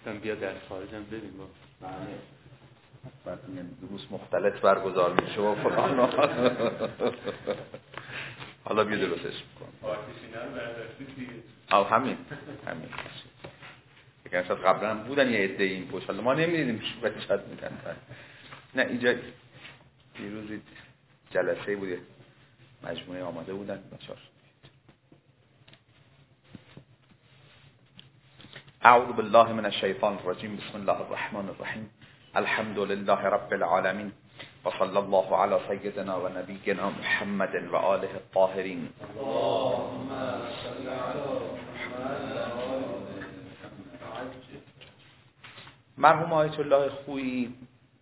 گفتم بیا در خارجم ببین با بعد دروس مختلط برگزار میشه و فلان حالا بیا درستش میکنم آتیشینا رو برداشتی دیگه همین یکی اصلا قبلا هم بودن یه عده این پشت حالا ما نمیدیدیم ولی شاید میدن نه اینجا دیروزی جلسه بوده مجموعه آماده بودن بچه‌ها. اعوذ بالله من الشیطان الرجیم بسم الله الرحمن الرحیم الحمد لله رب العالمین و صلی الله علی سیدنا و نبینا محمد و آله الطاهرین. اللهم صل علی مرحوم آیت الله خویی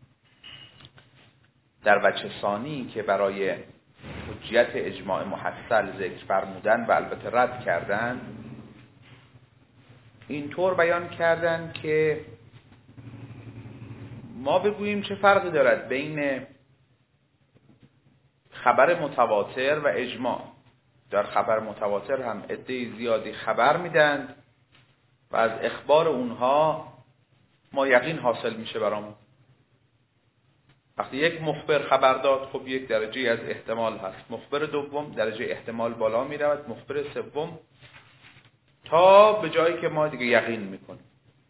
در وجه ثانی که برای حجیت اجماع محصل ذکر فرمودن و البته رد کردن، اینطور بیان کردن که ما بگوییم چه فرقی دارد بین خبر متواتر و اجماع. در خبر متواتر هم عده زیادی خبر میدن و از اخبار اونها ما یقین حاصل میشه برامون. وقتی یک مخبر خبر داد، خب یک درجه از احتمال هست. مخبر دوم درجه احتمال بالا میرود، مخبر سوم تا به جایی که ما دیگه یقین میکنیم.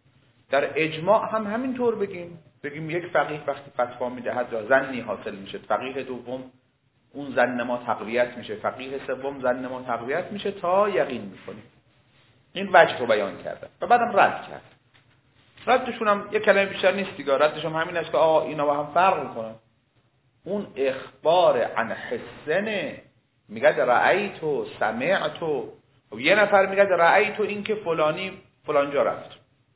در اجماع هم همینطور بگیم یک فقیه وقتی فتوا میدهد یا ظنی حاصل میشه، فقیه دوم اون ظن ما تقویت میشه، فقیه سوم ظن ما تقویت میشه تا یقین میکنیم. این وجه رو بیان کردن و بعدم رد کرد. ردشون هم یک کلمه بیشتر نیست دیگه، ردش هم همین است که اینا با هم فرق میکنن. اون اخبار عن حسنه، میگه رأیت و سمعت و یه نفر میگه رأیت این که فلانی فلانجا رفت،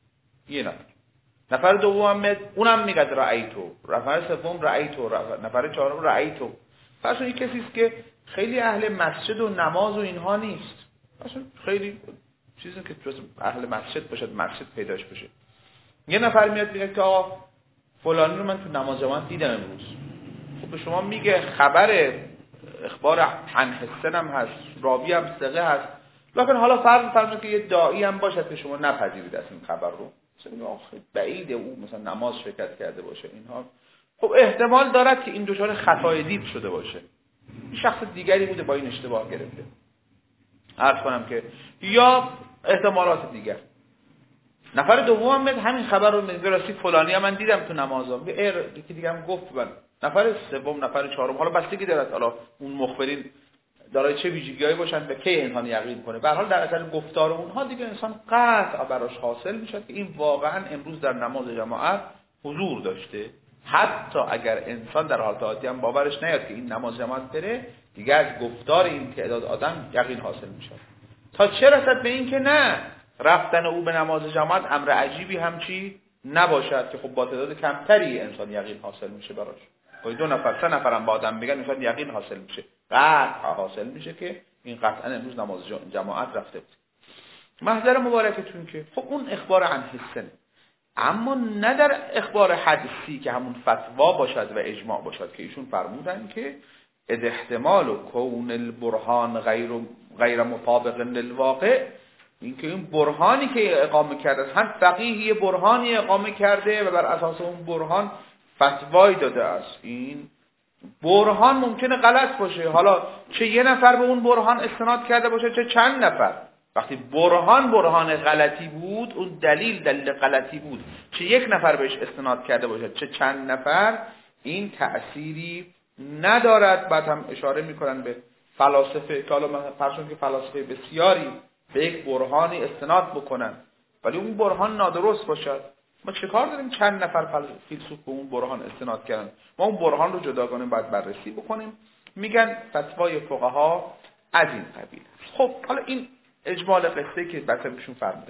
یه نفر دوم اونم میگه رأیت، نفر سوم رأیت، نفر چهارم رأیت. پس اون کسی است که خیلی اهل مسجد و نماز و اینها نیست، اصلا خیلی چیزی که تو اهل مسجد باشد مسجد پیداش بشه. یه نفر میاد میگه که آقا فلانی رو من تو نماز جماعت دیدم امروز. خب به شما میگه خبر اخبار عن حسن هم هست، راوی هم ثقه هست، لکن حالا فرض که یه داعی هم باشد که شما نپذیرید از این خبر رو، مثلا بعیده او مثلا نماز شرکت کرده باشه اینها، خب احتمال دارد که این دچار خطای دید شده باشه، این شخص دیگری بوده با این اشتباه گرفته. عرض کنم که یا احتمالات دیگر. نفر دوم هم همین خبر رو میگه راستی فلانی هم من دیدم تو نمازم، یکی دیگه هم گفت من. نفر سوم، نفر چهارم، حالا بستگی دارد حالا اون مخبرین دارای چه ویژگی‌هایی باشن و کی انسان یقین کنه. به هر حال در اثر گفتار اونها دیگه انسان قطع براش حاصل میشه که این واقعا امروز در نماز جماعت حضور داشته. حتی اگر انسان در حالت عادی هم باورش نیاد که این نماز جماعت بره، دیگه از گفتار این تعداد آدم یقین حاصل میشه. تا چه رسد به این که نه، رفتن او به نماز جماعت امر عجیبی همچی نباشد که خب با تعداد کمتری انسان یقین حاصل میشه براش. دو نفر سه نفر هم با آدم میگن انسان یقین حاصل میشه، قطع حاصل میشه که این قطعا امروز نماز جماعت رفته بود. محضر مبارکتون که خب اون اخبار عن حسن، اما نه در اخبار حدیثی که همون فتوا باشد و اجماع باشد که ایشون فرمودن که اذ احتمال و کون البرهان غیر مطابق للواقع، این که این برهانی که اقامه کرده هم فقیه برهانی اقامه کرده و بر اساس اون برهان فتوای داده است، این برهان ممکنه غلط باشه. حالا چه یه نفر به اون برهان استناد کرده باشه چه چند نفر، وقتی برهان غلطی بود، اون دلیل غلطی بود، چه یک نفر بهش استناد کرده باشه چه چند نفر، این تأثیری ندارد. بعد هم اشاره میکنن به فلاسفه که حالا فرض که فلاسفه بسیاری به یک برهانی استناد بکنن ولی اون برهان نادرست باشد، ما چه کار داریم چند نفر فیلسوف به اون برهان استناد کردن؟ ما اون برهان رو جداگانه باید بررسی بکنیم. میگن فتوای فقها از این قبیل. خب حالا این اجمال قصه که بسیارشون فرمودن.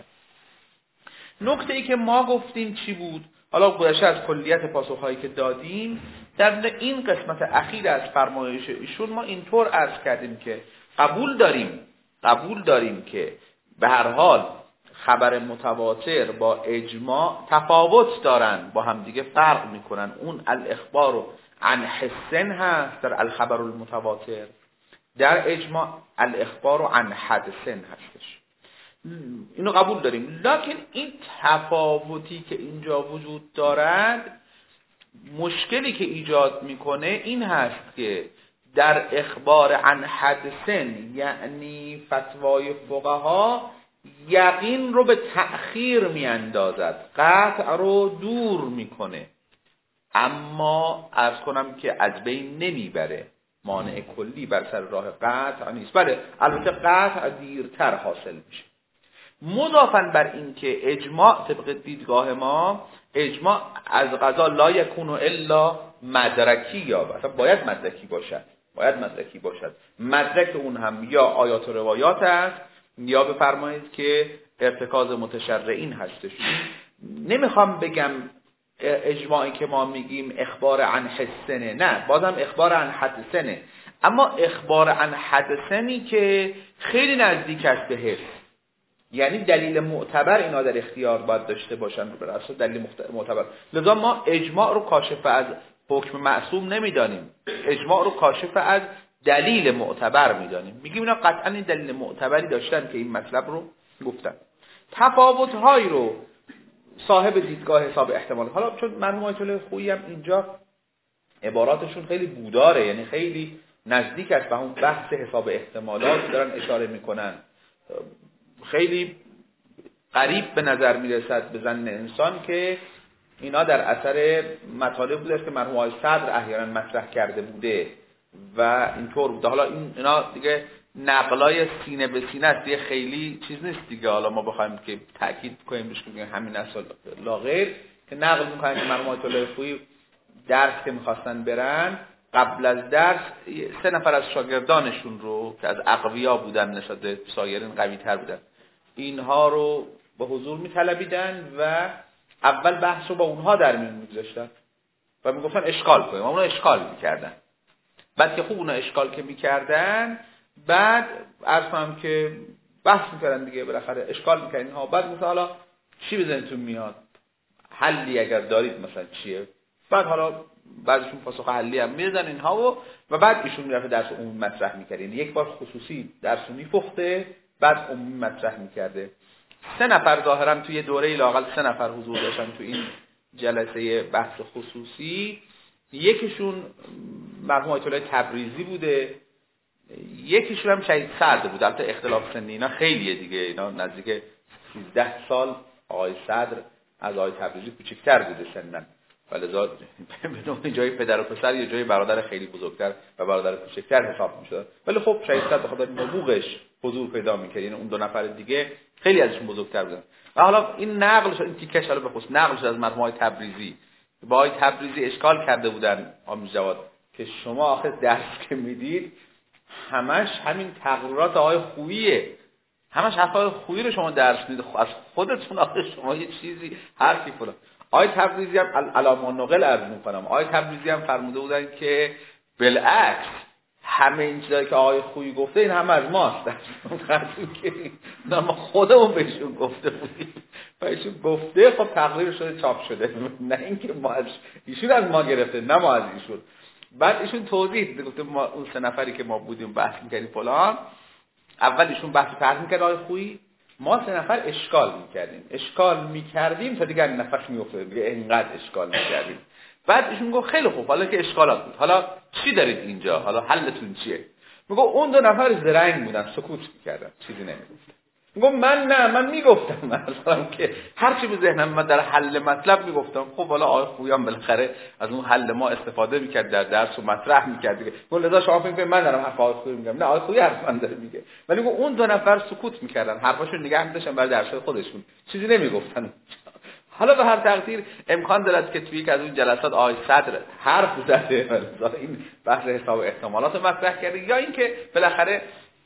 نکته ای که ما گفتیم چی بود؟ حالا گذشته از کلیت پاسخهایی که دادیم، در این قسمت اخیر از فرمایش ایشون ما اینطور عرض کردیم که قبول داریم که به هر حال خبر متواتر با اجماع تفاوت دارن، با هم دیگه فرق میکنن. اون الاخبار عن حسن هست در الخبر المتواتر، در اجماع الاخبار عن حدثن هستش. اینو قبول داریم، لکن این تفاوتی که اینجا وجود دارد، مشکلی که ایجاد میکنه این هست که در اخبار عن حدثن، یعنی فتوای فقها یقین رو به تأخیر میاندازد، قطع رو دور میکنه، اما عرض کنم که از بین نمیبره، مانع کلی بر سر راه قطع نیست. بله البته قطع دیرتر حاصل میشه. مضافاً بر این که اجماع طبق دیدگاه ما، اجماع از قضا لا یکون الا مدرکی، یا مثلا باید مدرکی باشد، مدرک اون هم یا آیات و روایات است یا بفرمایید که ارتکاز متشرعین هستش. نمیخوام بگم اجماعی که ما میگیم اخبار عن حسنه، نه، بازم اخبار عن حدثنه، اما اخبار عن حدثنی که خیلی نزدیک است به حس، یعنی دلیل معتبر اینا در اختیار باید داشته باشن بر اساس دلیل معتبر. لذا ما اجماع رو کاشف از حکم معصوم نمیدانیم، اجماع رو کاشف از دلیل معتبر میدانیم، میگیم اینا قطعا این دلیل معتبری داشتن که این مطلب رو گفتن. تفاوت‌هایی رو صاحب دیدگاه حساب احتمال، حالا چون مرحوم آیت الله خویی هم اینجا عباراتشون خیلی بوداره، یعنی خیلی نزدیک است به اون بحث حساب احتمالات دارن اشاره میکنن، خیلی قریب به نظر میرسد به ظن انسان که اینا در اثر مطالب بوده که مرحوم آقای صدر احیانا مطرح کرده بوده و اینطور بوده. حالا اینا دیگه نقلای سینه به سینه است، دیگه خیلی چیز نیست دیگه، حالا ما بخوایم که تاکید کنیم بهش بگیم همین اصل لا غیر، که نقل میکنن که مرحوم آیت الله خویی درس که میخواستن برن، قبل از درس 3 نفر از شاگردانشون رو که از اقویا بودن نسبت به سایرین قوی تر بودن، اینها رو به حضور میطلبیدن و اول بحث رو با اونها در میون میگذاشتن و میگفتن اشکال کنیم، اونها اشکال میکردن. بعد که خوب اونها اشکال که میکردن، بعد عرض کنم که بحث میکردن دیگه، بالاخره اشکال میکردن ها، بعد مثلا حالا چی بزنتون میاد، حلی اگر دارید مثلا چیه، بعد حالا بعضیشون پاسخ حلی هم میدادن اینها و بعد ایشون میرفت درس عمومی مطرح میکرد. یک بار خصوصی درس میپخته بعد عمومی مطرح میکرده. 3 نفر ظاهرا توی دوره لااقل 3 نفر حضور داشتن تو این جلسه بحث خصوصی، یکیشون مرحوم آیت الله تبریزی بوده، یکیشون هم شهید صدر بود. البته اختلاف سنی اینا خیلیه دیگه، اینا نزدیک 13 سال آقای صدر از آقای تبریزی کوچکتر بوده سنن، ولذا به نوعی جای پدر و پسر یا جای برادر خیلی بزرگتر و برادر کوچکتر حساب میشد. ولی خب شهید صدر به خاطر نبوغش حضور پیدا میکرد، یعنی اون 2 نفر دیگه خیلی ازشون بزرگتر بودن. و حالا این نقل شد، این تیکش حالا به خصوص نقل شد از مرحوم آقای تبریزی، با آقای تبریزی اشکال کرده بودن آقای جواد که شما آخر درس که میدید همش همین تقریرات آقای خوییه، همش حرفای خویی رو شما درس میدید، از خودتون آخر شما یه چیزی حرفی فلان. آقای تبریزی هم علامه نقل عرض میکنم، آقای تبریزی هم فرموده بودن که بالعکس همه این چیزایی که آقای خویی گفته این همه از ماست، که ما خودمون بهشون گفته بودیم و ایشون گفته، خب تقریر شده چاپ شده، نه اینکه ما از ایشون از ما گرفته، نه ما از ایشون. بعد ایشون توضیح داده، گفته ما اون 3 نفری که ما بودیم بحث میکردیم فلان، اول ایشون بحث طرح میکرد آقای خویی، ما 3 نفر اشکال میکردیم تا دیگه نفس میافتاد، دیگه اینقدر اشکال میکردیم. بعد ایشون گفت خیلی خوب، حالا که اشکالات بود، حالا چی دارید اینجا، حالا حلتون چیه؟ میگه اون 2 نفر زرنگ بودن، سکوت میکردن، چیزی نمیگفتن. میگه من میگفتم، مثلا که هر چی به ذهنم من در حل مطلب میگفتم. خب حالا آقای خویی بالاخره از اون حل ما استفاده میکرد در درس و مطرح میکرد دیگه. گفت لذا شما فکر کنید من دارم حرف آقای خویی میگم، نه آقای خویی حرف من داره میگه. ولی میگه اون 2 نفر سکوت میکردن، حرفاشون نگه می‌داشتن برای درس خودشون، چیزی نمیگفتن. حالا به هر تقدیر امکان دارد که توی یک از اون جلسات آقای صدر حرف زده و این بحث حساب احتمالات رو مطرح کرده، یا اینکه بالاخره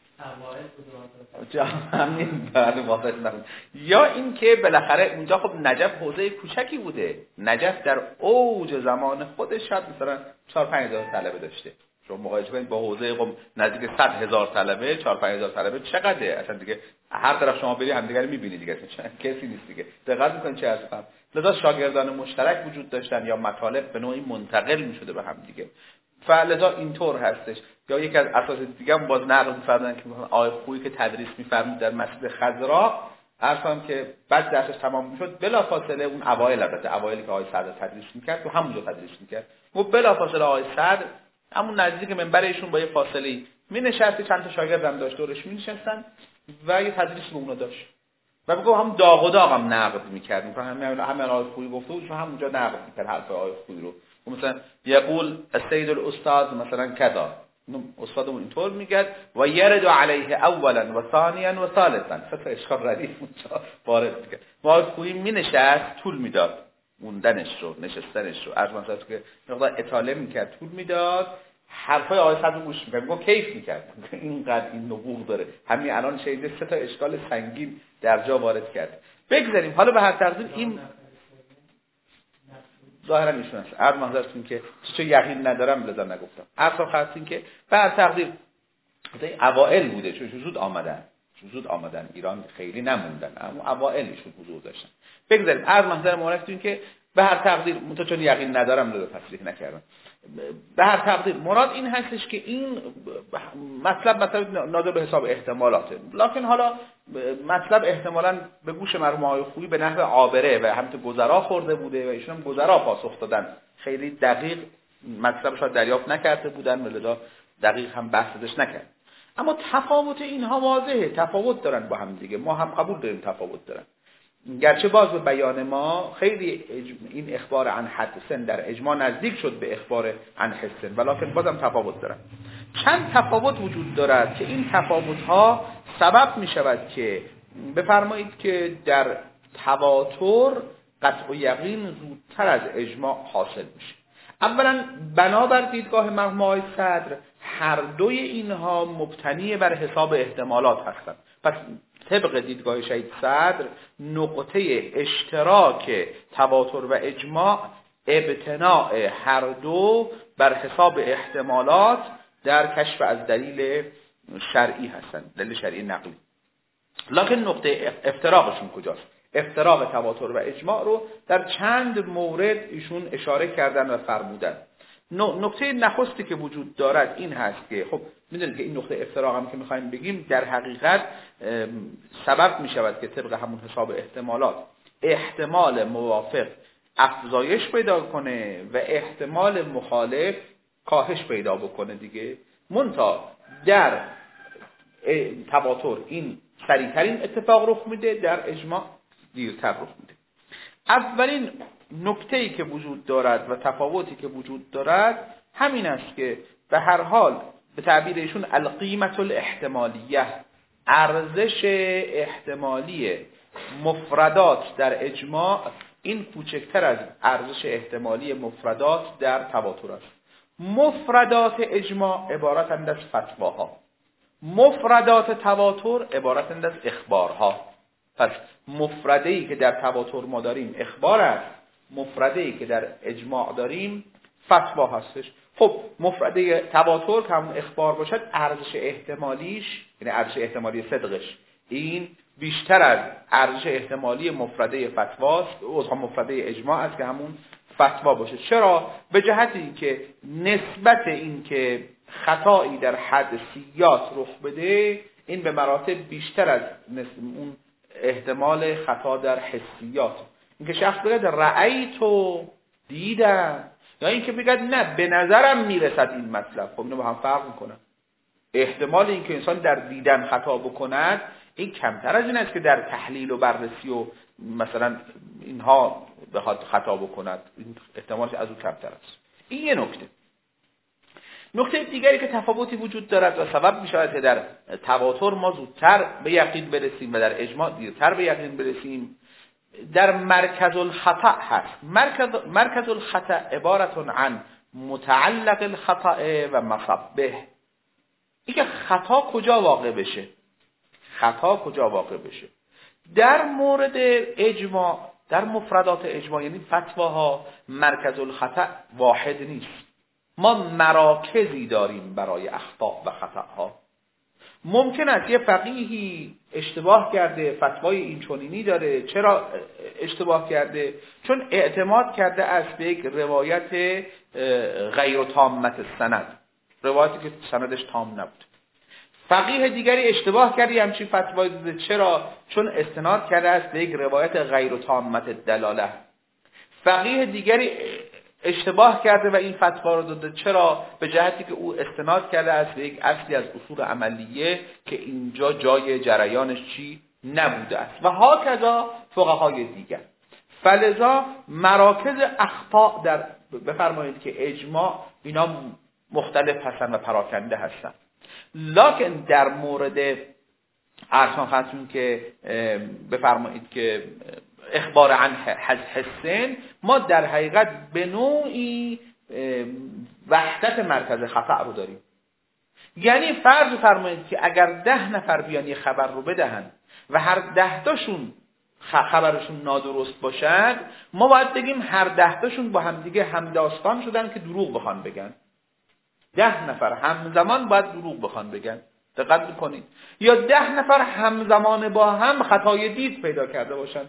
یا اینکه بالاخره اونجا خب نجف حوزه کوچکی بوده، نجف در اوج زمان خودش شاید مثلا 4-5 هزار طلبه داشته. شما مقایسه کنید با حوزه قم نزدیک 100,000 طلبه، 4-5 هزار طلبه چقدره؟ اصلا دیگه هر طرف شما بری همدیگه رو می‌بینید دیگه، اصلا کسی نیست دیگه. دقت می‌کنید چه هستن؟ لذا شاگردان مشترک وجود داشتن یا مطالب به نوعی منتقل می‌شده به هم دیگه. فلذا اینطور هستش. یا یک از اساس دیگه هم باز نقل می‌فرمایند که مثلا آقای خویی که تدریس می‌فرمود در مسجد خضرا، عرفم که بعد درسش تمام می‌شد بلافاصله اون اوایل، البته اوایلی که آقای صدر تدریس می‌کرد تو همونجا تدریس می‌کرد، و بلافاصله آقای صدر همون نزدیک منبر ایشون با یه فاصله می‌نشست، چند تا شاگرد هم داشت دورش می‌نشستن و یه تدریس به اونها داشت و بگم هم داغ و داغ هم نقد می‌کرد، مثلا همین آقای خویی گفته بود همونجا نقد می‌کرد حرف آقای خویی رو، مثلا یقول السید الاستاذ مثلا کذا، استادمون اینطور میگه و یرد علیه اولا و ثانیا و ثالثا، فقط اشکال ردیف اونجا وارد میگه. ما خویی مینشست طول میداد موندنش رو، نشستنش رو، از مثلا که مقدار اطاله میکرد طول میداد، حرفای آقای صدر گوش میکرد، میگه کیف میکرد اینقدر این نبوغ داره. همین الان شیده 3 تا اشکال سنگین در جا وارد کرد. بگذاریم حالا به هر تقدیر این ظاهرا ایشون است. عرض محضرتون که چون یقین ندارم لذا نگفتم. عرض خواستین که به هر تقدیر اوائل بوده، چون زود آمدن ایران خیلی نموندن، اما اوائلشون حضور داشتن. بگذاریم عرض محضر مورختون که به هر تقدیر منتها چون یقین ندارم لذا تصریح نکردم. به هر تقدیر مراد این هستش که این مطلب ناظر به حساب احتمالاته، لکن حالا مطلب احتمالاً به گوش مرحوم آقای خویی به نحو عابره و همت گذرا خورده بوده و ایشون هم گذرا پاسخ دادن، خیلی دقیق مطلبش رو دریافت نکرده بودن، ولذا دقیق هم بحثش نکرد. اما تفاوت اینها واضحه، تفاوت دارن با هم دیگه، ما هم قبول داریم تفاوت دارن، گرچه باز به بیان ما خیلی این اخبار عن حدثن در اجماع نزدیک شد به اخبار عن حسن، ولکن بازم تفاوت دارن. چند تفاوت وجود دارد که این تفاوت ها سبب می شود که بفرمایید که در تواتر قطع و یقین زودتر از اجماع حاصل میشه. اولا بنابر دیدگاه مرحوم آقای صدر هر دوی اینها مبتنی بر حساب احتمالات هستند. پس طبق دیدگاه شهید صدر نقطه اشتراک تواتر و اجماع ابتناء هر دو بر حساب احتمالات در کشف از دلیل شرعی هستند، دلیل شرعی نقلی. لکن نقطه افتراقشون کجاست؟ افتراق تواتر و اجماع رو در چند مورد ایشون اشاره کردن و فرمودن. نقطه نخستی که وجود دارد این هست که خب میدونید که این نقطه افتراق هم که میخوایم بگیم در حقیقت سبب میشود که طبق همون حساب احتمالات احتمال موافق افزایش پیدا کنه و احتمال مخالف کاهش پیدا بکنه دیگه. منتها در تواتر این سریعترین اتفاق رخ میده، در اجماع دیرتر رخ میده. اولین نکته‌ای که وجود دارد و تفاوتی که وجود دارد همین است که به هر حال به تعبیر ایشون القیمة الاحتمالیه، ارزش احتمالی مفردات در اجماع این کوچکتر از ارزش احتمالی مفردات در تواتر است. مفردات اجماع عبارتند از فتواها، مفردات تواتر عبارتند از اخبارها. پس مفرده‌ای که در تواتر ما داریم اخبار است، مفرده‌ای که در اجماع داریم فتوا هستش. خب مفرده تواتر که همون اخبار باشد ارزش احتمالیش، یعنی ارزش احتمالی صدقش این بیشتر از ارزش احتمالی مفرده فتواست، و مفرده اجماع است که همون فتوا باشه. چرا؟ به جهت اینکه نسبت این که خطایی در حدسیات رخ بده این به مراتب بیشتر از اون احتمال خطا در حسیات. اینکه شخص بگه رأیتو دیدم، یا اینکه بگه نه به نظرم میرسد این مطلب، خب اینو با هم فرق میکنن. احتمال اینکه انسان در دیدن خطا بکند این کمتر از این است که در تحلیل و بررسی و مثلا اینها بخواد خطا بکند، این احتمالش از اون کمتر است. این یه نکته. نکته دیگری که تفاوتی وجود دارد و سبب می شود که در تواتر ما زودتر به یقین برسیم و در اجماع دیرتر به یقین برسیم، در مرکز الخطأ هست. مرکز الخطأ عبارت عن متعلق الخطأ و مصبه. اینکه خطا کجا واقع بشه، خطا کجا واقع بشه. در مورد اجماع، در مفردات اجماع یعنی فتواها، مرکز الخطأ واحد نیست. ما مراکزی داریم برای اخطاء و خطاها. ممکن است یه فقیهی اشتباه کرده، فتوای این چنینی داره. چرا اشتباه کرده؟ چون اعتماد کرده است به یک روایت غیر تامه السند، روایتی که سندش تام نبود. فقیه دیگری اشتباه کرده همچین فتوای داده. چرا؟ چون استناد کرده است به یک روایت غیر تامه الدلاله. فقیه دیگری اشتباه کرده و این فتوا رو داده. چرا؟ به جهتی که او استناد کرده است به یک اصلی از اصول عملیه که اینجا جای جریانش چی نبوده است. و هاکذا فقهای دیگر. فلذا مراکز اخطاء در بفرمایید که اجماع اینا مختلف هستن و پراکنده هستن. لکن در مورد ارسان خدمتتون که بفرمایید که اخبار عن حسن، ما در حقیقت به نوعی وحدت مرکز خطأ رو داریم. یعنی فرض فرمایید که اگر 10 نفر بیان یه خبر رو بدهن و هر 10 تاشون خبرشون نادرست باشد، ما باید بگیم هر 10 تاشون با همدیگه همداستان شدن که دروغ بخوان بگن. 10 نفر همزمان باید دروغ بخوان بگن. دقت میکنید؟ یا 10 نفر همزمان با هم خطای دید پیدا کرده باشن.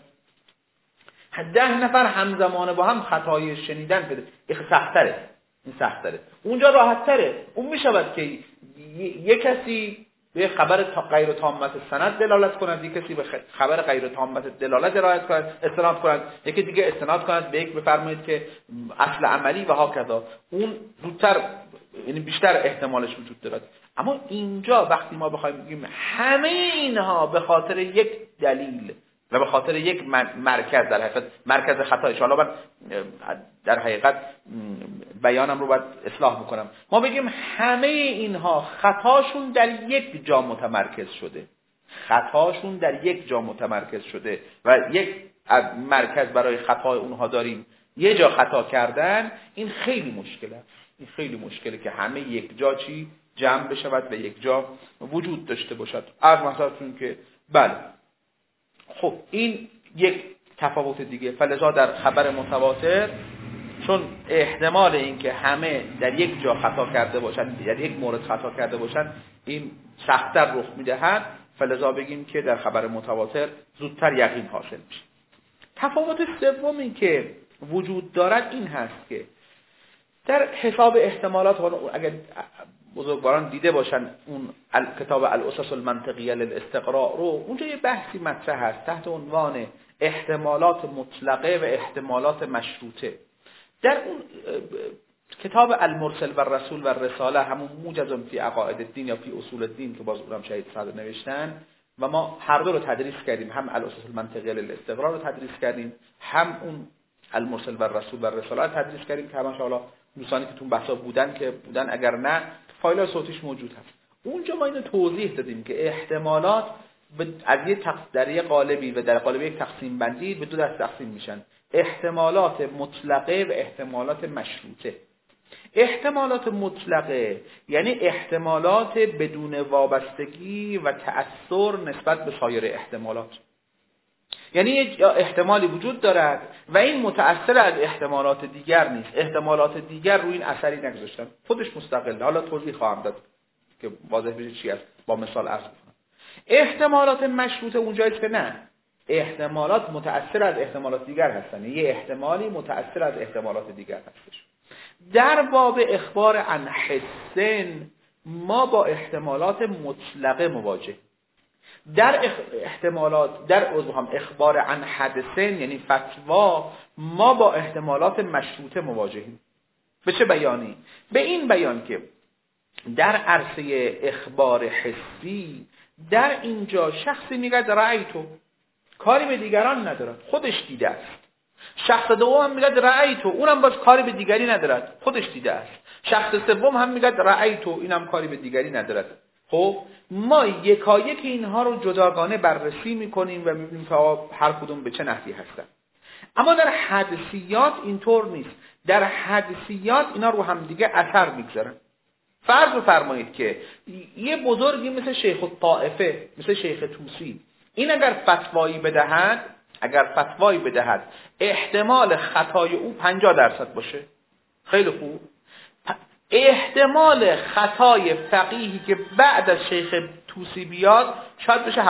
10 نفر همزمان با هم خطای شنیدن پیدا. این سخت‌تره. اونجا راحت‌تره. اون میشود که یک کسی به خبر غیر تامه السند دلالت کند، یک کسی به خبر غیر تامه دلالت درایت کند، استناد کند، یکی دیگه استناد کند به یک بفرمایید که اصل عملی و هاکذا. اون زودتر، یعنی بیشتر احتمالش وجود دارد. اما اینجا وقتی ما بخوایم بگیم همه اینها به خاطر یک دلیل و به خاطر یک مرکز، در حقیقت مرکز خطایش، حالا من در حقیقت بیانم رو باید اصلاح بکنم، ما بگیم همه اینها خطاشون در یک جا متمرکز شده، و یک مرکز برای خطای اونها داریم، یه جا خطا کردن. این خیلی مشکله که همه یک جا چی جمع بشود و یک جا وجود داشته باشد. از مثالتون که بله، خب این یک تفاوت دیگه. فلذا در خبر متواتر چون احتمال این که همه در یک جا خطا کرده باشن، در یک مورد خطا کرده باشن، این سخت‌تر رخ میدهد، فلذا بگیم که در خبر متواتر زودتر یقین حاصل میشه. تفاوت سومی که وجود دارد این هست که در حساب احتمالات، اگر بزرگواران دیده باشن اون کتاب الاسس المنطقیه للاستقراء رو، اونجا یه بحثی مطرح هست تحت عنوان احتمالات مطلقه و احتمالات مشروطه. در اون کتاب المرسل و الرسول و الرساله، همون موجز فی عقاید الدین یا فی اصول الدین که باز اونم شهید صدر نوشتن و ما هر دو رو تدریس کردیم، هم الاسس المنطقیه للاستقراء رو تدریس کردیم، هم اون المرسل و الرسول و الرساله رو تدریس کردیم که همش حالا دوستانی که تو بحثا بودن اگر نه فایل صوتیش موجود هست. اونجا ما اینو توضیح دادیم که احتمالات از در یه قالبی و در قالب یک تقسیم بندی به 2 دسته تقسیم میشن: احتمالات مطلقه و احتمالات مشروطه. احتمالات مطلقه یعنی احتمالات بدون وابستگی و تأثیر نسبت به سایر احتمالات. یعنی یک احتمالی وجود دارد و این متأثر از احتمالات دیگر نیست، احتمالات دیگر روی این اثری نگذاشتن، خودش مستقله. حالا توضیح خواهم داد که واضح بشه چی است، با مثال عرض می‌کنم. احتمالات مشروطه اونجاییست که نه، احتمالات متأثر از احتمالات دیگر هستن، یه احتمالی متأثر از احتمالات دیگر هستش. در باب اخبار عن حسن ما با احتمالات مطلقه مواجه. در اخبار عن حدثن یعنی فتوا ما با احتمالات مشروطه مواجهیم. به چه بیانی؟ به این بیان که در عرصه اخبار حسی در اینجا شخصی میگه رأیتو، کاری به دیگران ندارد، خودش دیده است. شخص دوم هم میگه رأیتو، اونم باز کاری به دیگری ندارد، خودش دیده است. شخص سوم هم میگه رأیتو، اینم کاری به دیگری ندارد. خب ما یکایک اینها رو جداگانه بررسی میکنیم و میبینیم که هر کدوم به چه نحوی هستن. اما در حدسیات اینطور نیست. در حدسیات اینا رو هم دیگه اثر میگذارن. فرض فرمایید که یه بزرگی مثل شیخ الطائفه، مثل شیخ طوسی، این اگر فتوایی بدهد احتمال خطای او 50% باشه، خیلی خوب. احتمال خطای فقیهی که بعد از شیخ توسی بیاد شاید بشه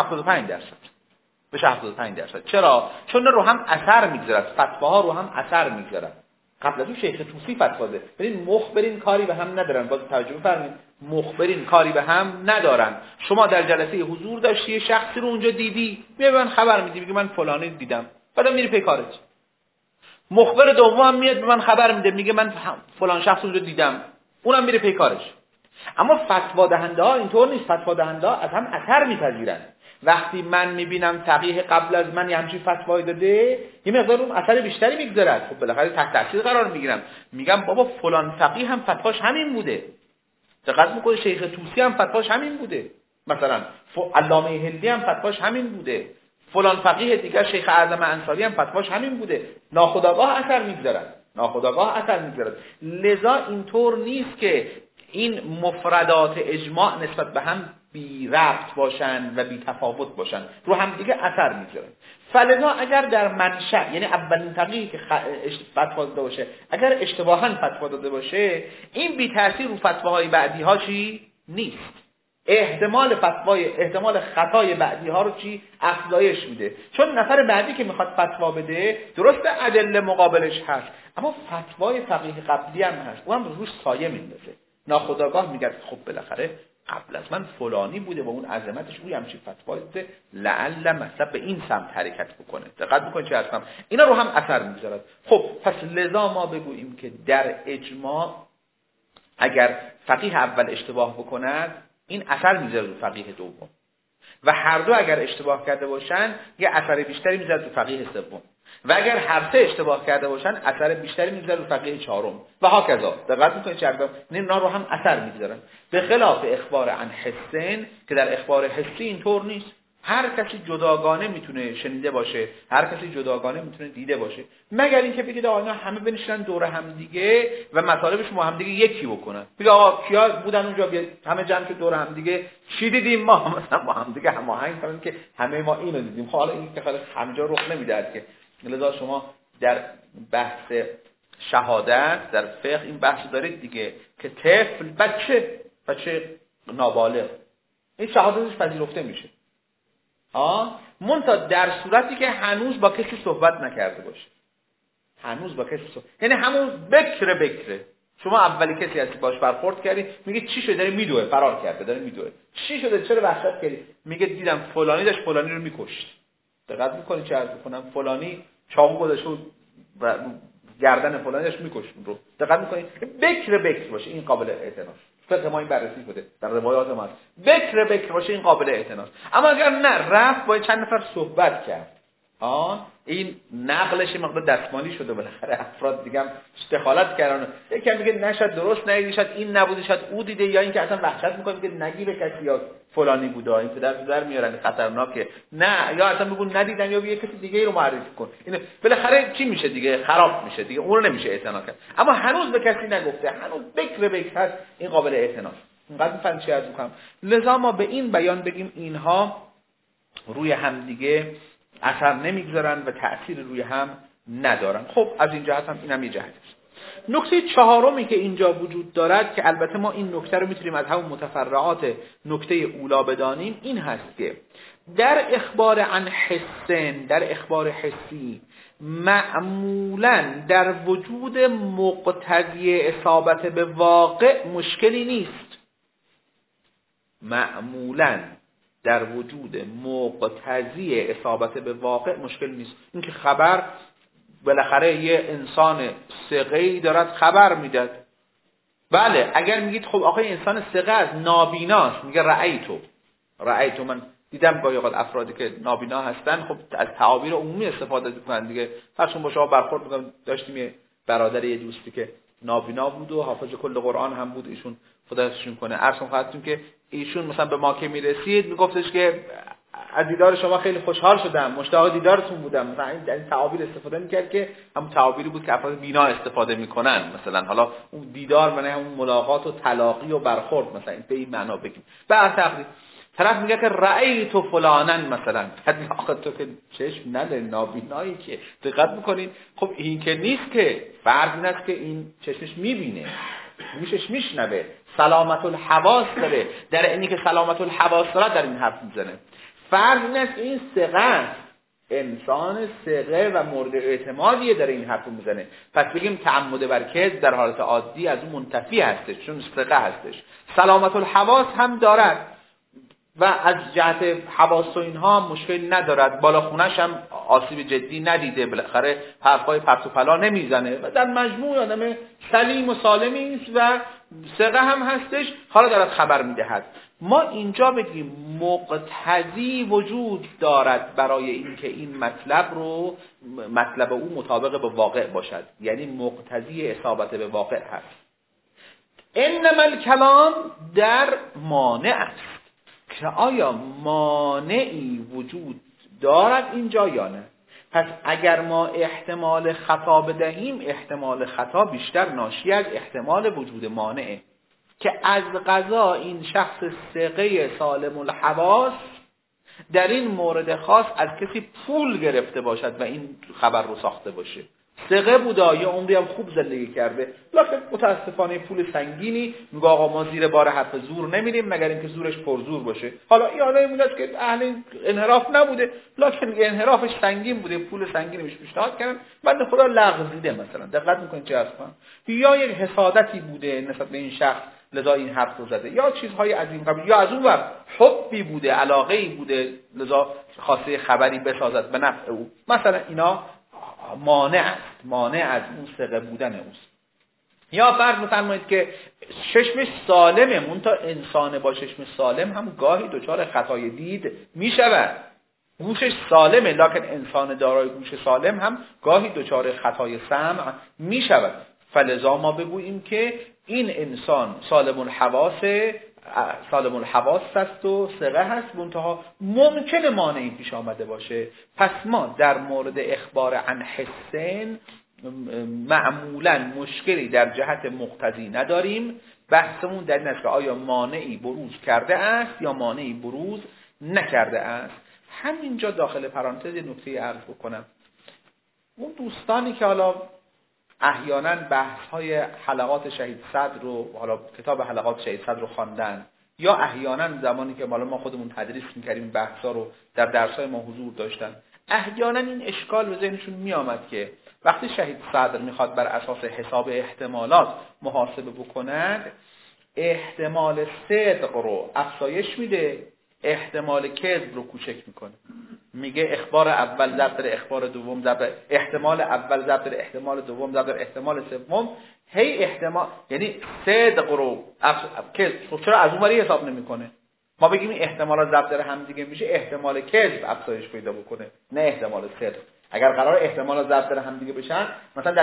75%. بشه 75%. چرا؟ چون رو هم اثر میگذارد، فتواها رو هم اثر میگذارد. قبل از اون شیخ توسی فتوا ده. ببین مخبرین کاری به هم ندارن. باز توجه فرمایید، مخبرین کاری به هم ندارن. شما در جلسه حضور داشتی، شخصی رو اونجا دیدی، میای من خبر میدی، میگه من فلانی دیدم، بعدم میری پی کارت. مخبر دوم هم میاد به من خبر میده، میگه من فلان شخص اونجا دیدم، اونم میره پی کارش. اما فتوا دهنده ها اینطور نیست. فتوا دهنده ها از هم اثر میپذیرن. وقتی من میبینم فقیه قبل از من یه همچین فتوایی داده، یه مقدار اون اثر بیشتری میگذارد، خب بالاخره تحت تاثیر قرار میگیرم، میگم بابا فلان فقیه هم فتواش همین بوده. دقت میکنه شیخ توسی هم فتواش همین بوده، مثلا علامه هندی هم فتواش همین بوده، فلان فقیه دیگر شیخ اعظم انصاری هم فتواش همین بوده. ناخودآگاه اثر میگذارد، ناخودآگاه اثر میگذارد. لذا اینطور نیست که این مفردات اجماع نسبت به هم بی ربط باشن و بی تفاوت باشن، رو هم دیگه اثر میذارن. فلذا اگر در منشأ، یعنی اولین فقیهی که فتوا داده باشه، اگر اشتباهاً فتوا داده باشه، این بی تاثیر رو فتواهای بعدی ها چی نیست. احتمال خطای بعدی ها رو چی افزایش میده، چون نفر بعدی که میخواد فتوا بده درسته ادله مقابلش هست، اما فتوای فقیه قبلی هم هست، اون هم روش سایه میندازه. ناخودآگاه میگه خب بالاخره قبل از من فلانی بوده و اون عظمتش روی همچین فتوایی بوده، لعل مثلا به این سمت حرکت بکنه. دقت بکنید چه هستم، اینا رو هم اثر میذارد. خب پس لذا ما بگوییم که در اجماع اگر فقیه اول اشتباه بکند، این اثر میذاره رو فقیه دوم، و هر دو اگر اشتباه کرده باشن یه اثر بیشتری میذاره رو فقیه سوم، و اگر هر سه اشتباه کرده باشن اثر بیشتری میذاره رو فقیه چهارم و هاکذا. دقت میکنید چه هستم، اینا رو هم اثر میذارن. به خلاف اخبار عن حسین که در اخبار حسی اینطور نیست. هر کسی جداگانه میتونه شنیده باشه، هر کسی جداگانه میتونه دیده باشه، مگر اینکه بگید آقا اینا همه بنشینن دور هم دیگه و مطالبش ما هم دیگه یکی بکنن. بگید آقا کیا بودن اونجا، بیاد همه جمع شد دور هم دیگه، چی دیدیم ما، مثلا با هم دیگه هماهنگ کنیم که همه ما اینو دیدیم. خب حالا این که خیلی همجا رخ نمیداد که. لذا شما در بحث شهادت در فقه این بحث دارید دیگه که طفل بچه نابالغ این شهادتش پذیرفته میشه، منتها در صورتی که هنوز با کسی صحبت نکرده باشه. هنوز با کسی صحبت، یعنی همون بکره. شما اولی کسی هستی باش برخورد کردی، میگه چی شده؟ داره میدوه، فرار کرده، داره میدوه. چی شده؟ چرا وحشت کردی؟ میگه دیدم فلانی داشت فلانی رو میکشت. دقت میکنی چه عرض میکنم؟ فلانی چاقو گذاشت و گردن فلانی داشت میکشت رو. دقت میکنی؟ بکر باشه، این قابل اعتناست. فقه ما این بررسی شده در روایات ما، بکر باشه این قابل اعتناست. اما اگر نه، رفت با چند نفر صحبت کرد، این نقلش مقدار دستمالی شده، بالاخره افراد دیگه هم دخالت کردن، یکی میگه نشد درست ندیدی، شاید این نبوده، شاید او دیده، یا اینکه اصلا وحشت میکنه که نگی به کسی یا فلانی بوده، این پدر میارن خطرناکه، نه، یا اصلا بگو ندیدن یا یه کسی دیگه رو معرفی کن. این بالاخره چی میشه دیگه؟ خراب میشه دیگه، اون رو نمیشه اعتنا کرد. اما هنوز به کسی نگفته، هنوز بکر هست، این قابل اعتناست. اینقدر میفهمید چی عرض میکنم. لذا ما به این بیان بگیم اینها روی هم دیگه اثر نمیگذارن و تأثیر روی هم ندارن. خب از این جهت هم اینم یه جهت است. نکته چهارمی که اینجا وجود دارد که البته ما این نکته رو میتونیم از همون متفرعات نکته اولا بدانیم، این هست که در اخبار عن حسن، در اخبار حسی، معمولاً در وجود مقتضی اصابت به واقع مشکلی نیست. معمولاً در وجود مقتضی اصابت به واقع مشکل نیست. این که خبر بالاخره یه انسان ثقه‌ای دارد خبر میداد. بله اگر میگید خب آقا انسان ثقه است، نابیناست، میگه رأیتو من دیدم گاهی اوقات افرادی که نابینا هستن خب از تعابیر عمومی استفاده میکنن دیگه. فرضون با شما برخورد میکنم، داشتیم یه برادر یه دوستی که نابینا بود و حافظ کل قرآن هم بود، ایشون خداحافظشون کنه، عرضم خواهدتون که ایشون مثلا به ما که میرسید میگفتش که از دیدار شما خیلی خوشحال شدم، مشتاق دیدارتون بودم، مثلا این تعابیر استفاده میکرد که همون تعابیری بود که افراد بینا استفاده میکنن. مثلا حالا اون دیدار معنی همون ملاقات و تلاقی و برخورد، مثلا به این معنا بگیم. بعد تقریبا طرف میگه که رأیت فلانن، مثلا آخه تو که چشم نداری، نابینایی که. دقت میکنین؟ خب این که نیست که، فرض این است که این چشمش میبینه. گوشش میشنوه، سلامت الحواس داره، در اینی که سلامت الحواس داره در این حرف میزنه. فرض این است این ثقه، انسان ثقه و مورد اعتمادیه در این حرف میزنه، پس بگیم تعمد بر کذب در حالت عادی از اون منتفی هستش، چون ثقه هستش. سلامت الحواس هم دارد و از جهت حواس و اینها مشکل ندارد، بالا خونش هم آسیب جدی ندیده، بالاخره حرفای پرت و پلا نمیزنه و در مجموع آدم سلیم و سالمی است و ثقه هم هستش، حالا دارد خبر میدهد. ما اینجا بگیم مقتضی وجود دارد برای اینکه این مطلب او مطابق به واقع باشد، یعنی مقتضی اصابت به واقع هست. انما الکلام در مانع است که آیا مانعی وجود دارد اینجا یا نه. پس اگر ما احتمال خطا بدهیم، احتمال خطا بیشتر ناشی از احتمال وجود مانعه که از قضا این شخص ثقه سالم الحواس در این مورد خاص از کسی پول گرفته باشد و این خبر رو ساخته باشه. ثقه بوده، یه عمری هم خوب زندگی کرده، لکن متاسفانه پول سنگینی، میگه آقا ما زیر بار حرف زور نمیریم مگر اینکه زورش پرزور باشه. حالا این آدمی که اهل انحراف نبوده، لکن انحرافش سنگین بوده، پول سنگینی بهش پیشنهاد کردن، بنده خدا لغزیده مثلا. دقت میکنید چه هست؟ یا یک حسادتی بوده نسبت به این شخص لذا این حرف رو زده، یا چیزهای عظیم قبیل، یا از اون ور حبی بوده، علاقه‌ای بوده لذا خواسته خبری بسازد به نفع او. مثلا اینا مانع از اون ثقه بودن اوست. یا فرض بفرمایید که چشمش سالمه، منتها انسان با چشم سالم هم گاهی دچار خطای دید میشود. گوشش سالمه، لکن انسان دارای گوش سالم هم گاهی دچار خطای سمع میشود. فلذا ما بگوییم که این انسان سالم الحواس است و ثقه هست، منتها ممکنه مانعی پیش آمده باشه. پس ما در مورد اخبار عن حسین معمولا مشکلی در جهت مقتضی نداریم. بحثمون در این است که آیا مانعی بروز کرده است یا مانعی بروز نکرده است. همینجا داخل پرانتز نکته عرض بکنم، اون دوستانی که حالا احیانا بحث‌های حلقات شهید صدر رو، حالا کتاب حلقات شهید صدر رو خواندن، یا احیانا زمانی که ما خودمون تدریس می‌کردیم بحث‌ها رو در درس‌های ما حضور داشتن، احیانا این اشکال به ذهنشون می‌آمد که وقتی شهید صدر می‌خواد بر اساس حساب احتمالات محاسبه بکند، احتمال صدق رو افزایش میده، احتمال کذب رو کوچک میکنه. میگه اخبار اول ضرب در اخبار دوم ضرب احتمال اول ضرب در احتمال دوم ضرب در احتمال سوم، هی احتمال، یعنی صدق رو کذب چرا از اونوری حساب نمیکنه؟ ما بگیم این احتمالات ضرب در هم دیگه میشه، احتمال کذب افزایش پیدا بکنه نه احتمال صدق. اگر قرار احتمالات ضرب در هم دیگه بشن، مثلا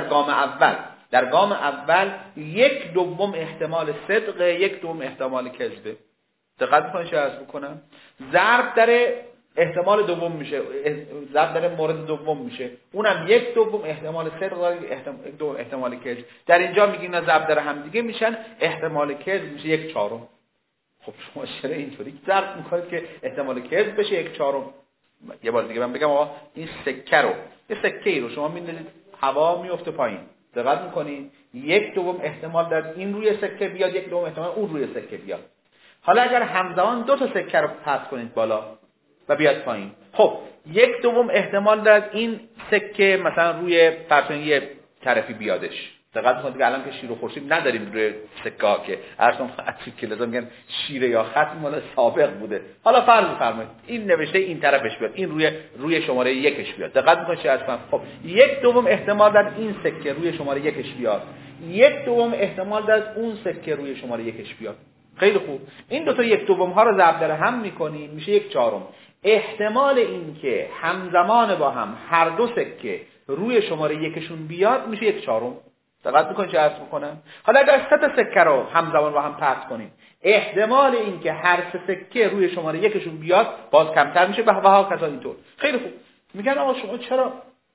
در گام اول 1/2 احتمال صدق، 1/2 احتمال کذبه. دقت می‌کنید چه عرض بکنم؟ ضرب در احتمال دوم میشه، ضرب در مورد دوم میشه، اونم 1/2 احتمال صدق داره، 1/2 احتمال کذب. در اینجا میگیم نه ضرب در هم دیگه میشن، احتمال کذب میشه 1/4. خب شما چرا اینطوری ضرب میکنید که احتمال کذب بشه 1/4؟ یه بار دیگه من بگم آقا این سکه رو، یه سکه‌ای رو شما میندازید هوا میفته پایین، دقت میکنید 1/2 احتمال در این روی سکه بیاد، 1/2 احتمال اون روی سکه بیاد. حالا اگر همزمان 2 تا سکه رو پرت کنید بالا و بیاد پایین، خب 1/2 احتمال دارد این سکه مثلا روی فرض طرفی بیادش. دقت کنید که الان که شیر و خورشید نداریم روی سکه ها، که ارسم خطی که لازم میگن شیر یا خط مال سابق بوده. حالا فرض بفرمایید این نوشته این طرفش بیاد، این روی شماره 1ش بیاد. دقت میکنید چه هستن؟ خب 1/2 احتمال دارد این سکه روی شماره 1ش بیاد، 1/2 احتمال دارد اون سکه روی شماره 1ش بیاد. خیلی خوب، این دو تا 1/2 ها رو ضرب در هم میکنیم میشه 1/4. احتمال این که همزمان با هم هر دو سکه روی شماره 1شون بیاد میشه 1/4. دقت میکنید چه عرض میکنم؟ حالا اگر 3 تا سکه رو همزمان با هم پرت کنیم، احتمال این که هر 3 سکه روی شماره 1شون بیاد باز کمتر میشه و ها اینطور. خیلی خوب، میگن آقا شما چرا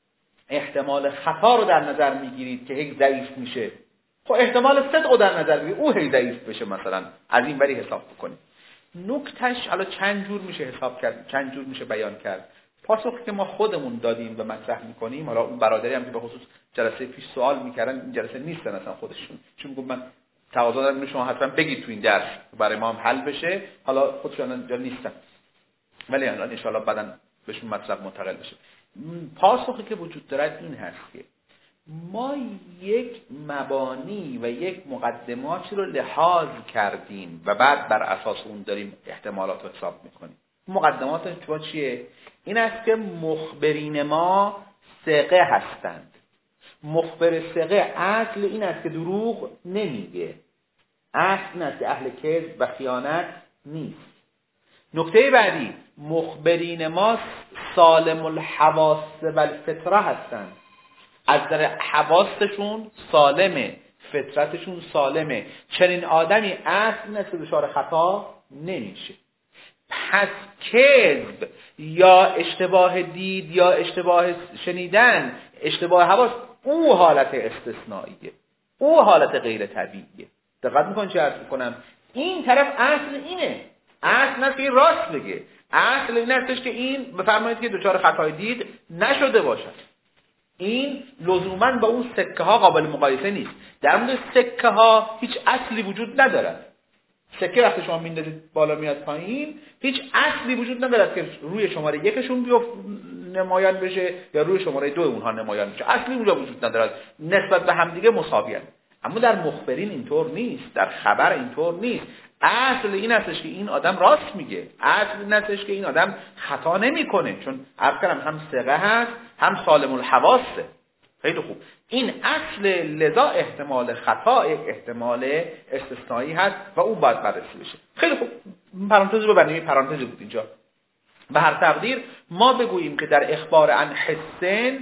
احتمال خطا رو در نظر میگیرید که هی ضعیف میشه؟ خب احتمال صدق رو در نظر بگیرید او هی ضعیف بشه، مثلا از این بری حساب بکنید. نکتهش حالا چند جور میشه حساب کرد، چند جور میشه بیان کرد. پاسخی که ما خودمون دادیم و مطرح میکنیم، حالا اون برادری هم که به خصوص جلسه پیش سوال میکردن، این جلسه نیستن اصلا خودشون، چون میگم من تقاضا دارم شما حتما بگید تو این درس برای ما هم حل بشه. حالا خودشون اینجا نیستن ولی الان ان شاءالله بعداً بهشون مطلب منتقل بشه. پاسخی که وجود دارد این هست که ما یک مبانی و یک مقدماتی رو لحاظ کردیم و بعد بر اساس اون داریم احتمالات رو حساب میکنیم. مقدمات شما چیه؟ این است که مخبرین ما ثقه هستند. مخبر ثقه اصل این است که دروغ نمیگه، اصل این است که اهل کذب و خیانت نیست. نکته بعدی، مخبرین ما سالم الحواس و الفطره هستند. از در حواسشون سالمه، فطرتشون سالمه. چنین آدمی اصل این است که دچار خطا نمیشه. پس کذب یا اشتباه دید یا اشتباه شنیدن، اشتباه حواس، او حالت استثنائیه، او حالت غیر طبیعیه. دقت میکنین چه عرض میکنم؟ این طرف اصل اینه، اصل نه که این راست بگه، اصل این استش که این بفرمایید که دچار خطای دید نشده باشد. این لزوما با اون سکه ها قابل مقایسه نیست. در مورد سکه ها هیچ اصلی وجود ندارد. سکه وقتی شما میندازید بالا میاد پایین، هیچ اصلی وجود ندارد که روی شماره یکشون نمایان بشه یا روی شماره 2 اونها نمایان بشه. اصلی اونجا وجود ندارد، نسبت به همدیگه مساویان. اما در مخبرین اینطور نیست، در خبر اینطور نیست. اصل این استش که این آدم راست میگه، اصل این استش که این آدم خطا نمیکنه، چون عرض کردم هم ثقه هست هم سالم الحواسه. خیلی خوب، این اصل، لذا احتمال خطا یک احتمال استثنایی هست و اون باید بررسی بشه. خیلی خوب، پرانتز رو ببندیم، پرانتز بود اینجا. به هر تقدیر ما بگوییم که در اخبار عن حسن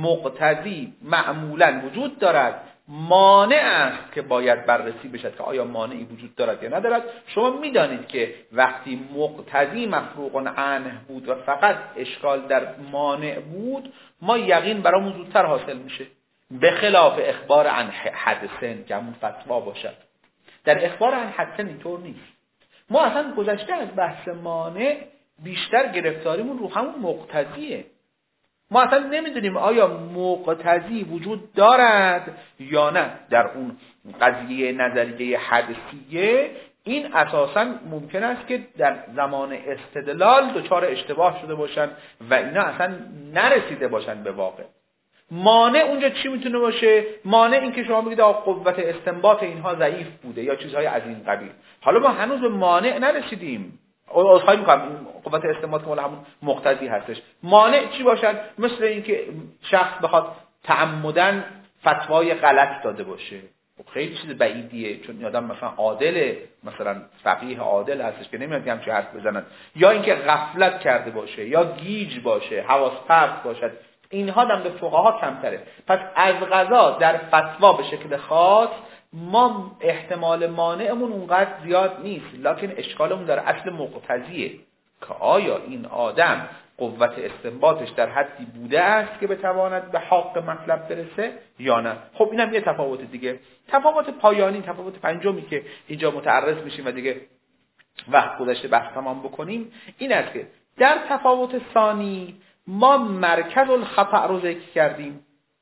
مقتضی معمولا وجود دارد، مانع است که باید بررسی بشد که آیا مانعی وجود دارد یا ندارد. شما میدانید که وقتی مقتضی مفروغ عنه بود و فقط اشکال در مانع بود، ما یقین برامون زودتر حاصل میشه، به خلاف اخبار عن حدثن که همون فتوا باشد. در اخبار عن حدثن اینطور نیست. ما اصلا گذشته از بحث مانع، بیشتر گرفتاریمون رو همون مقتضیه. ما اصلا نمیدونیم آیا مقتضی وجود دارد یا نه. در اون قضیه نظریه حدثیه این اساسا ممکن است که در زمان استدلال دچار اشتباه شده باشن و اینا اصلا نرسیده باشن به واقع. مانع اونجا چی میتونه باشه؟ مانع این که شما بگید قوت استنباط اینها ضعیف بوده یا چیزهای از این قبیل. حالا ما هنوز به مانع نرسیدیم. خواهی میکنم قوت استنباط که همون مقتضی هستش. مانع چی باشد؟ مثل اینکه شخص بخواد تعمدن فتوای غلط داده باشه. خیلی چیز بعیدیه، چون آدم مثلا عادله، مثلا فقیه عادل هستش که نمیاد همچین حرف بزنن، یا اینکه غفلت کرده باشه یا گیج باشه، حواس پرت باشد. اینها هم به فقها کمتره. پس از قضا در فتوا به شکل خاص ما احتمال مانعمون اونقدر زیاد نیست، لکن اشکالمون در اصل مقتضیه که آیا این آدم قوت استنباطش در حدی بوده است که بتواند به حق مطلب برسه یا نه. خب اینم یه تفاوت دیگه. تفاوت پایانی، تفاوت پنجمی که اینجا متعرض میشیم و دیگه وقت گذشته بحث تمام بکنیم، این است که در تفاوت ثانی ما مرکز الخطأ رو ذکر کردیم.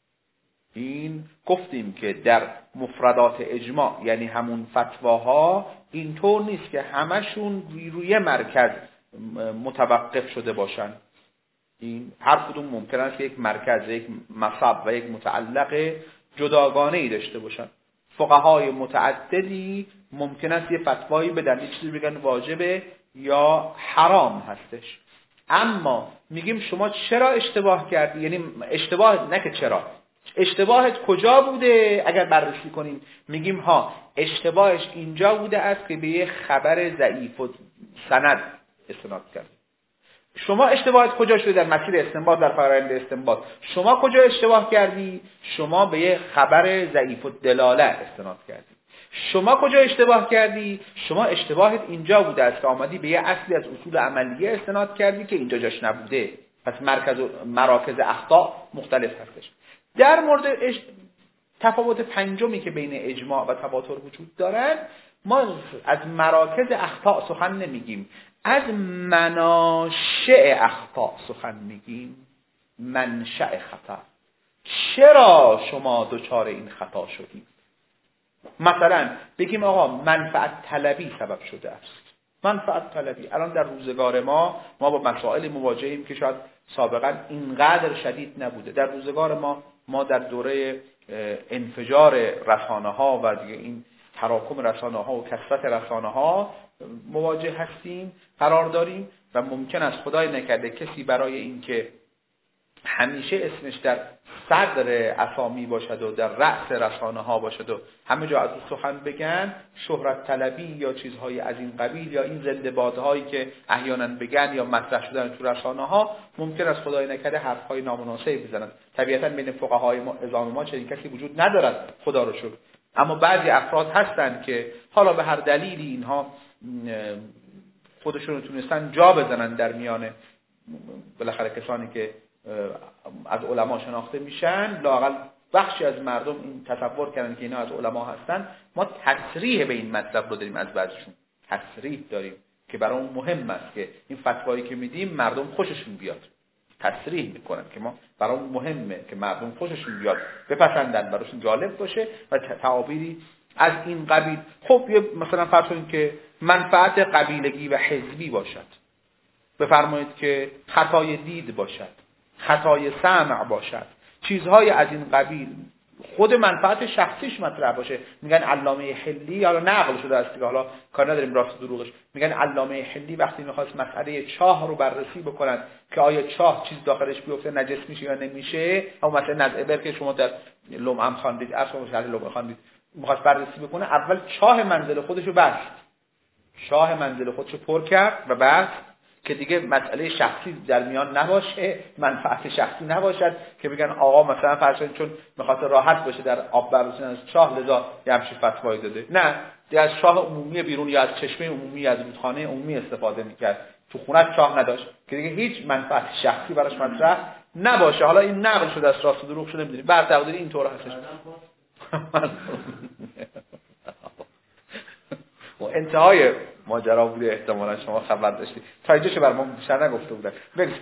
این گفتیم که در مفردات اجماع یعنی همون فتواها اینطور نیست که همشون روی مرکز متوقف شده باشن. این هر کدوم ممکن است که یک مرکز، یک مصب و یک متعلق جداگانه ای داشته باشن. فقهای متعددی ممکن است یه فتوایی بدن، یه چیزی بگن واجبه یا حرام هستش. اما میگیم شما چرا اشتباه کردی؟ یعنی اشتباه نه که چرا، اشتباهت کجا بوده؟ اگر بررسی کنیم میگیم ها اشتباهش اینجا بوده است که به یه خبر ضعیف و سند استناد کرد. شما اشتباهت کجا شده؟ در مسیر استنباط، در فرآیند استنباط. شما کجا اشتباه کردی؟ شما به یه خبر ضعیف و دلاله استناد کردی. شما کجا اشتباه کردی؟ شما اشتباهت اینجا بوده است که آمدی به یه اصلی از اصول عملیه استناد کردی که اینجا جاش نبوده. پس مراکز اخطاء مختلف هستش. در مورد تفاوت پنجمی که بین اجماع و تواتر وجود دارد، ما از مراکز اخطاء سخن نمیگیم، از مناشأ اخطاء سخن میگیم. منشأ خطا، چرا شما دچار این خطا شدید؟ مثلا بگیم آقا منفعت طلبی سبب شده است. منفعت طلبی الان در روزگار ما با مسائل مواجهیم که شاید سابقا اینقدر شدید نبوده. در روزگار ما در دوره انفجار رسانه ها و دیگه این تراکم رسانه ها و کثرت رسانه ها مواجه هستیم، قرار داریم و ممکن است خدای نکرده کسی برای اینکه همیشه اسمش در صدر اسامی باشد و در رأس رسانه ها باشد و همه جا از او سخن بگن، شهرت طلبی یا چیزهای از این قبیل یا این زنده بادهایی که احیانا بگن یا مطرح شدن تو رسانه ها، ممکن است خدای نکرده حرفهای نامناسبی بزنند. طبیعتا بین فقهای ما عظام ما چنین کسی وجود ندارد، خدا رو شکر. اما بعضی افراد هستند که حالا به هر دلیلی اینها خودشون رو تونستن جا بزنن در میان بالاخره کسانی که از علما شناخته میشن، لااقل بخشی از مردم این تصور کردن که اینا از علما هستن. ما تصریح به این مطلب رو داریم، از بعضشون تصریح داریم که برای اون مهم است که این فتوایی که میدیم مردم خوششون بیاد. تصریح میکنن که ما برای اون مهمه که مردم خوششون بیاد، بپسندن، براشون جالب باشه و تعابیری از این قبیل. خب مثلا فرض کنید که منفعت قبیلگی و حزبی باشد، بفرمایید که خطای دید باشد، خطای سمع باشد، چیزهای از این قبیل، خود منفعت شخصیش مطرح باشه. میگن علامه حلی، حالا نقل شده است که حالا کار نداریم راست دروغش، میگن علامه حلی وقتی میخواست مسئله چاه رو بررسی بکنن که آیا چاه چیز داخلش بیفته نجس میشه یا نمیشه، او مثلا نزع ابر که شما در لمعم خواندید، اصلا شرح لمعم خواندید، میخواست بررسی بکنه، اول چاه منزل خودشو بست، چاه منزل خودشو پر کرد و بست که دیگه مسئله شخصی در میان نباشه، منفعت شخصی نباشد که بگن آقا مثلا فرض کنید چون میخواد راحت باشه در آب بررسی از چاه لذا یه همچین فتوایی داده. نه، دیگه از چاه عمومی بیرون یا از چشمه عمومی، از رودخانه عمومی استفاده میکرد، تو خونت چاه نداشت که دیگه هیچ منفعت شخصی براش مطرح نباشه. حالا این نقل شده است، راست و دروغ شده نمیدونیم، بر تقدیر اینطور هستش. و انتهای ماجرا بوده، احتمالا شما خبر داشتید، تا اینجاش بر ما بیشتر نگفته بودن.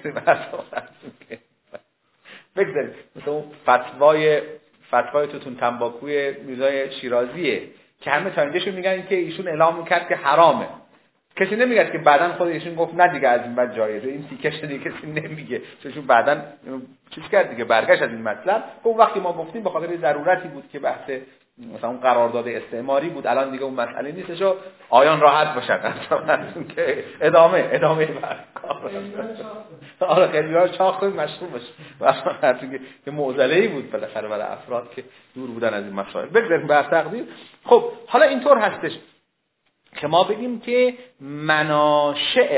بگذاریم مثلا اون فتوای توتون تنباکوی میرزای شیرازیه که همه تا اینجاشو میگن که ایشون اعلام میکرد که حرامه، کسی نمیگه که بعدن خود ایشون گفت نه دیگه از این بعد جایزه، این تیکش دیگه کسی نمیگه چون بعدن چیز کرد دیگه، برگشت از این مطلب. اون وقتی ما گفتیم به خاطر ضرورتی بود که بحث مثلا اون قرارداد استعماری بود، الان دیگه اون مسئله نیستش و آیان راحت باشن اصلا که ادامه کار. آره خیلی‌ها شاخ مشروع باشه که معضله‌ای بود بالاخره برای افراد که دور بودن از این مسائل. بگذاریم بر تقدیر. خب حالا اینطور هستش که ما بگیم که مناشئ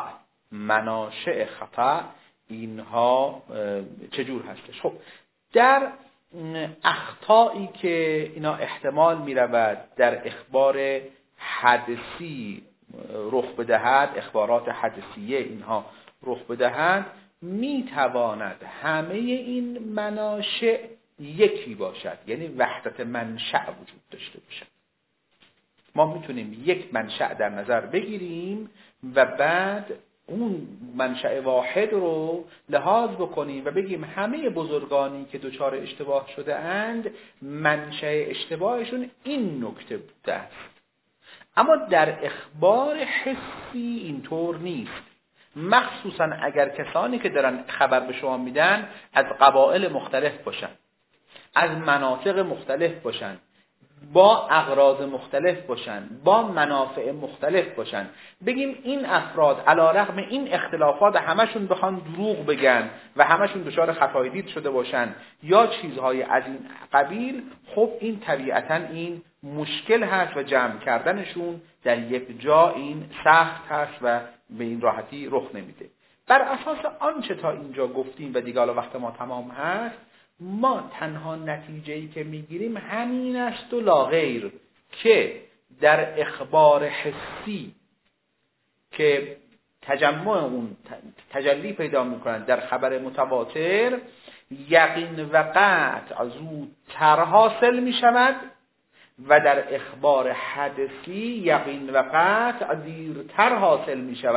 خطا اینها چجور هستش. خب در اخطایی که اینا احتمال می رود در اخبار حدثی رخ بدهد، اخبارات حدثیه اینها رخ بدهد، می تواند همه این مناشئ یکی باشد، یعنی وحدت منشأ وجود داشته باشد. ما میتونیم یک منشأ در نظر بگیریم و بعد اون منشأ واحد رو لحاظ بکنیم و بگیم همه بزرگانی که دچار اشتباه شده اند منشأ اشتباهشون این نکته بوده است. اما در اخبار حسی اینطور نیست، مخصوصا اگر کسانی که دارن خبر به شما میدن از قبایل مختلف باشن، از مناطق مختلف باشن، با اغراض مختلف باشن، با منافع مختلف باشن. بگیم این افراد علیرغم این اختلافات همشون بخوان دروغ بگن و همشون دچار خطای دید شده باشن یا چیزهای از این قبیل، خب این طبیعتاً این مشکل هست و جمع کردنشون در یک جا این سخت هست و به این راحتی رخ نمیده. بر اساس آنچه تا اینجا گفتیم و دیگه حالا وقت ما تمام هست، ما تنها نتیجه‌ای که میگیریم همین است و لا غیر که در اخبار حسی که تجمع اون تجلی پیدا میکنند در خبر متواتر، یقین و قطع زودتر حاصل میشود و در اخبار حدثی یقین و قطع دیرتر حاصل میشود.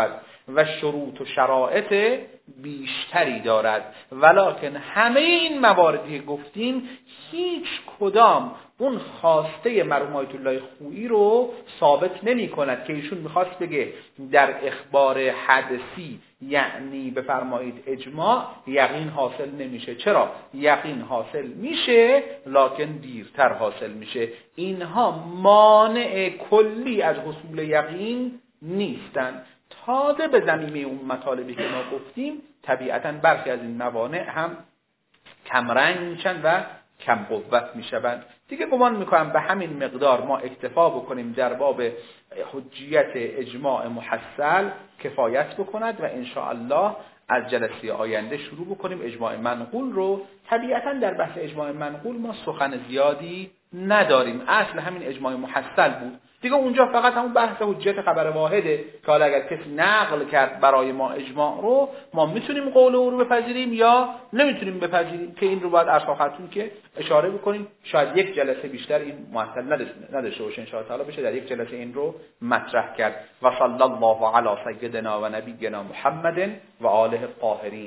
و شروط و شرایط بیشتری دارد، ولکن همه این مواردی که گفتیم هیچ کدام اون خواسته مرحوم آیت الله خویی رو ثابت نمی کند که ایشون میخواست بگه در اخبار حدثی یعنی بفرمایید اجماع یقین حاصل نمیشه. چرا؟ یقین حاصل میشه لکن دیرتر حاصل میشه. اینها مانع کلی از حصول یقین نیستند. تازه به زمینه اون مطالبی که ما گفتیم طبیعتاً برخی از این موانع هم کمرنگ میشن و کم قوت میشوند. دیگه گمان میکنم به همین مقدار ما اکتفا بکنیم در باب حجیت اجماع محصل کفایت بکند و ان شاء الله از جلسه آینده شروع بکنیم اجماع منقول رو. طبیعتاً در بحث اجماع منقول ما سخن زیادی نداریم، اصل همین اجماع محصل بود دیگه. اونجا فقط همون بحث حجیت خبر واحده که حالا اگر کسی نقل کرد برای ما اجماع رو، ما میتونیم قول او رو بپذیریم یا نمیتونیم بپذیریم، که این رو باید عرض خدمتتون که اشاره بکنیم. شاید یک جلسه بیشتر این محصل نداشته باشه، ان شاء الله بشه در یک جلسه این رو مطرح کرد. و صلی الله علی سیدنا و نبینا محمد و آله الطاهرین.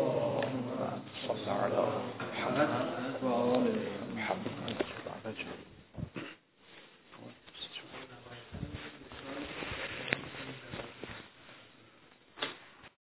صلی الله علی محمد و آله محمد.